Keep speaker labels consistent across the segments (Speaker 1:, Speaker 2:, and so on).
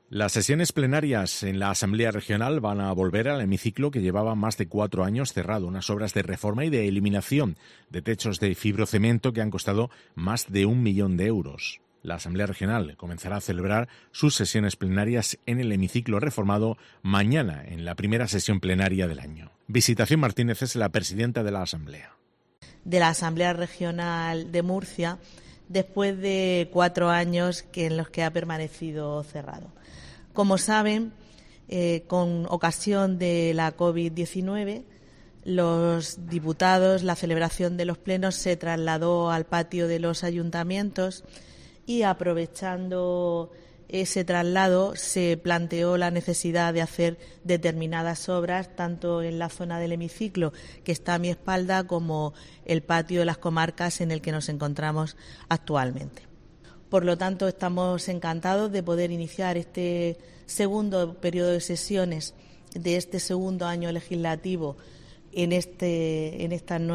Speaker 1: Las sesiones plenarias en la Asamblea Regional van a volver al hemiciclo que llevaba más de 4 años cerrado, unas obras de reforma y de eliminación de techos de fibrocemento que han costado más de 1 millón de euros. La Asamblea Regional comenzará a celebrar sus sesiones plenarias en el hemiciclo reformado mañana, en la primera sesión plenaria del año. Visitación Martínez es la presidenta de la Asamblea.
Speaker 2: De la Asamblea Regional de Murcia, después de 4 años en los que ha permanecido cerrado. Como saben, con ocasión de la COVID-19, los diputados, la celebración de los plenos se trasladó al patio de los ayuntamientos y, aprovechando ese traslado, se planteó la necesidad de hacer determinadas obras, tanto en la zona del hemiciclo, que está a mi espalda, como el patio de las comarcas en el que nos encontramos actualmente. Por lo tanto, estamos encantados de poder iniciar este segundo periodo de sesiones de este segundo año legislativo en este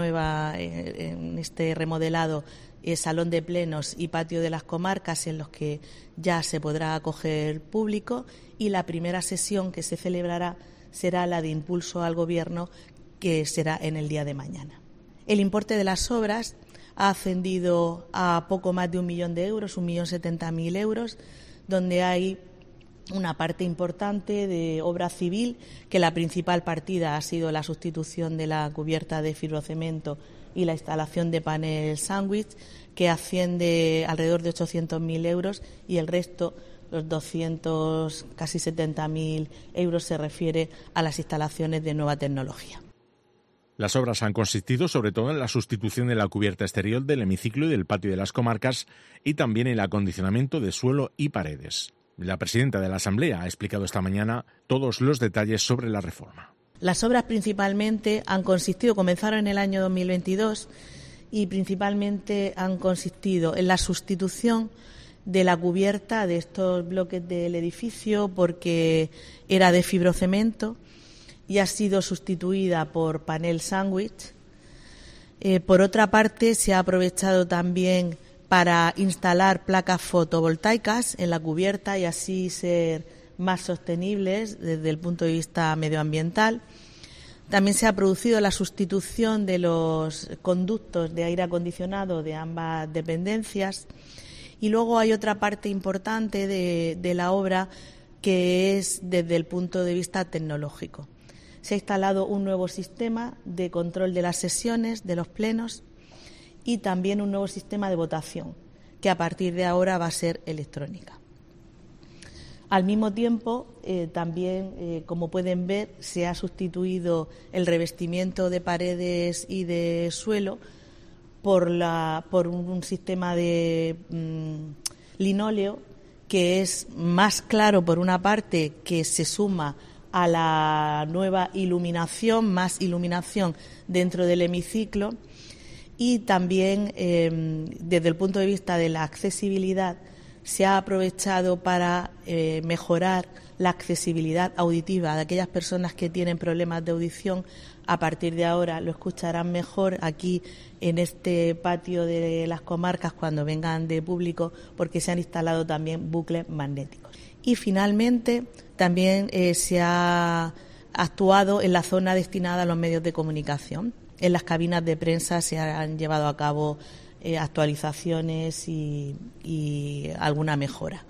Speaker 2: remodelado salón de plenos y patio de las comarcas, en los que ya se podrá acoger público, y la primera sesión que se celebrará será la de impulso al Gobierno, que será en el día de mañana. El importe de las obras ha ascendido a poco más de 1 millón de euros, 1.070.000 euros, donde hay una parte importante de obra civil, que la principal partida ha sido la sustitución de la cubierta de fibrocemento y la instalación de panel sándwich, que asciende alrededor de 800.000 euros, y el resto, los 200, casi 70.000 euros, se refiere a las instalaciones de nueva tecnología.
Speaker 1: Las obras han consistido sobre todo en la sustitución de la cubierta exterior del hemiciclo y del patio de las comarcas, y también en el acondicionamiento de suelo y paredes. La presidenta de la Asamblea ha explicado esta mañana todos los detalles sobre la reforma.
Speaker 2: Las obras principalmente comenzaron en el año 2022 y principalmente han consistido en la sustitución de la cubierta de estos bloques del edificio, porque era de fibrocemento y ha sido sustituida por panel sándwich. Por otra parte, se ha aprovechado también para instalar placas fotovoltaicas en la cubierta y así ser más sostenibles desde el punto de vista medioambiental. También se ha producido la sustitución de los conductos de aire acondicionado de ambas dependencias, y luego hay otra parte importante de la obra, que es desde el punto de vista tecnológico. Se ha instalado un nuevo sistema de control de las sesiones, de los plenos, y también un nuevo sistema de votación, que a partir de ahora va a ser electrónica. Al mismo tiempo, también, como pueden ver, se ha sustituido el revestimiento de paredes y de suelo por un sistema de linóleo, que es más claro, por una parte, que se suma a la nueva iluminación, más iluminación dentro del hemiciclo, y también desde el punto de vista de la accesibilidad se ha aprovechado para mejorar la accesibilidad auditiva de aquellas personas que tienen problemas de audición. A partir de ahora lo escucharán mejor aquí en este patio de las comarcas cuando vengan de público, porque se han instalado también bucles magnéticos. Y finalmente también se ha actuado en la zona destinada a los medios de comunicación. En las cabinas de prensa se han llevado a cabo actualizaciones y alguna mejora.